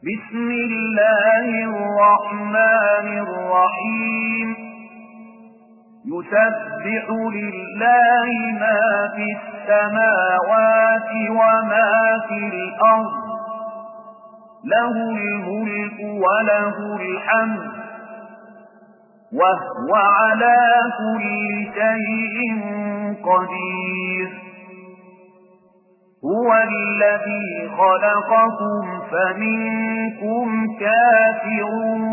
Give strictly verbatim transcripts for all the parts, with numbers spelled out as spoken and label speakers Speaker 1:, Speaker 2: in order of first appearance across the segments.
Speaker 1: بسم الله الرحمن الرحيم يسبح لله ما في السماوات وما في الأرض له الملك وله الحمد وهو على كل شيء قدير هو الذي خلقكم فمنكم كافر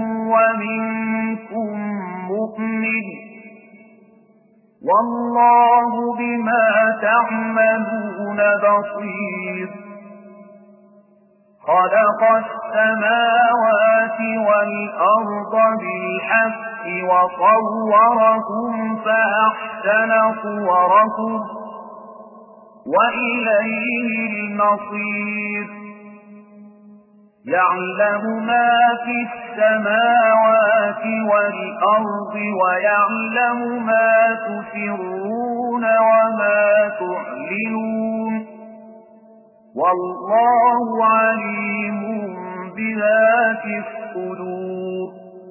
Speaker 1: ومنكم مؤمن والله بما تعملون بصير خلق السماوات والأرض بالحق وصوركم فأحسن صوركم وإليه المصير يعلم ما في السماوات والأرض ويعلم ما تسرون وما تعلنون والله عليم بذات الصدور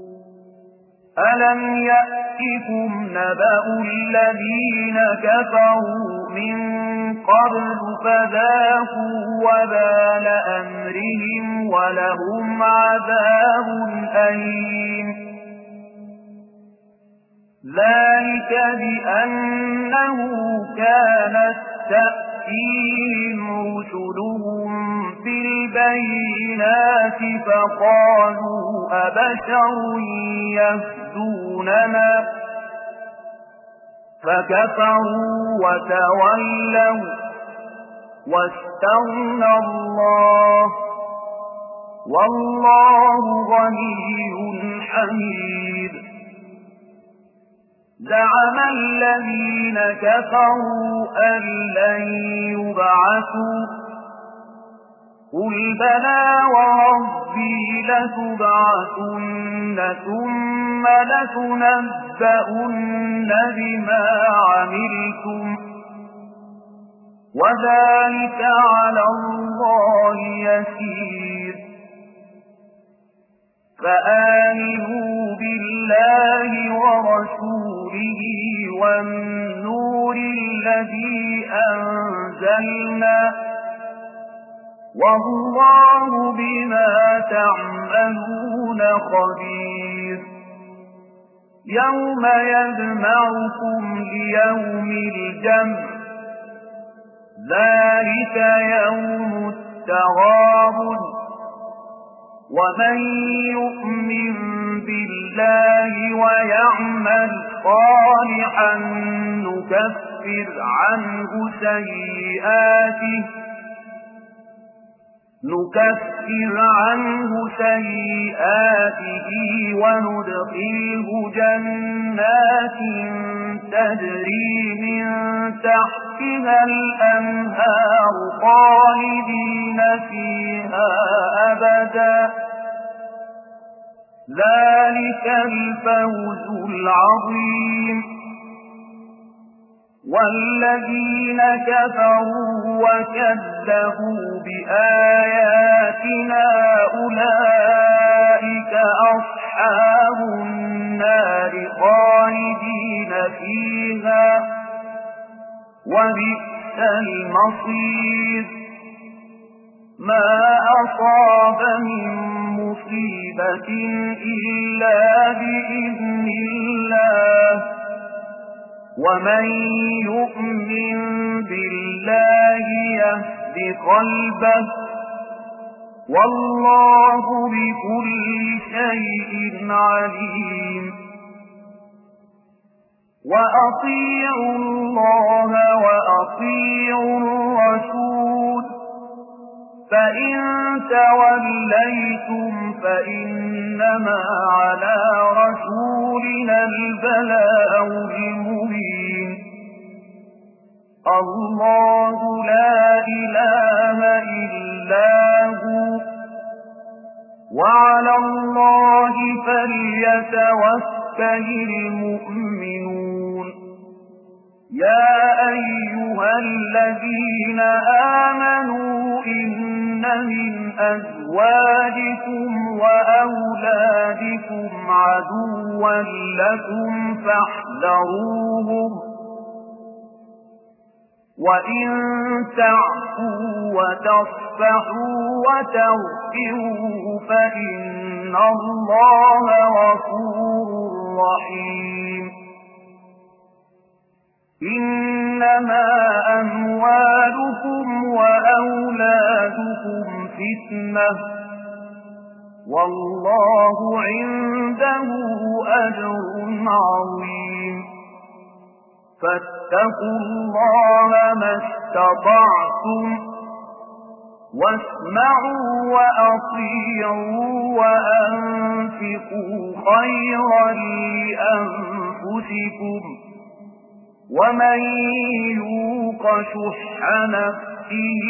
Speaker 1: ألم يأتكم نبأ الذين كفروا من قبل فذاقوا وبال أمرهم ولهم عذاب أليم ذلك بأنه كانت تأتيهم رسلهم بالبينات فقالوا أبشر يهدوننا فكفروا وتولوا واستغنى الله والله غني حميد زعم الذين كفروا أن لن يبعثوا قل بلى وربي لتبعثن ثم لتنبؤن بما عملتم وذلك على الله يسير فآمنوا بالله ورسوله والنور الذي أنزلنا والله بما تعملون خبير يوم يجمعكم ليوم الجمع ذلك يوم التغابن ومن يؤمن بالله ويعمل صالحا نكفر عنه سيئاته نكفر عنه سيئاته وندخله جنات تجري من تحتها الأنهار خالدين فيها أبدا ذلك الفوز العظيم والذين كفروا وكذبوا بآياتنا أولئك أصحاب النار خالدين فيها وبئس المصير ما أصاب من مصيبة إلا بإذن الله ومن يؤمن بالله يهد قلبه والله بكل شيء عليم وأطيعوا الله وأطيعوا الرسول فإن توليتم فإنما على رسولنا البلاغ المبين الله لا إله إلا هو وعلى الله فليتوكل المؤمنون يا أيها الذين آمنوا إن من أزواجكم وأولادكم عدوا لكم فاحذروهم وإن تعفوا وتصفحوا وتغفروا فإن الله غفور رحيم إنما أموالكم وأولادكم فتنة والله عنده أجر عظيم فاتقوا الله ما استطعتم واسمعوا وأطيعوا وأنفقوا خيرا لأنفسكم ومن يوق شح نفسه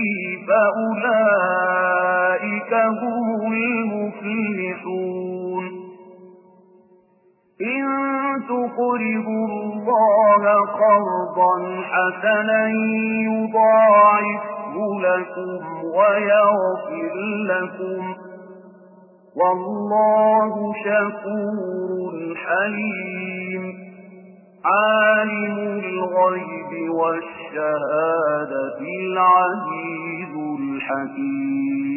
Speaker 1: فأولئك هم المفلحون إن تقرضوا الله قرضا حسنا يضاعفه لكم ويغفر لكم والله شكور حليم عالم الغيب والشهادة العزيز الحكيم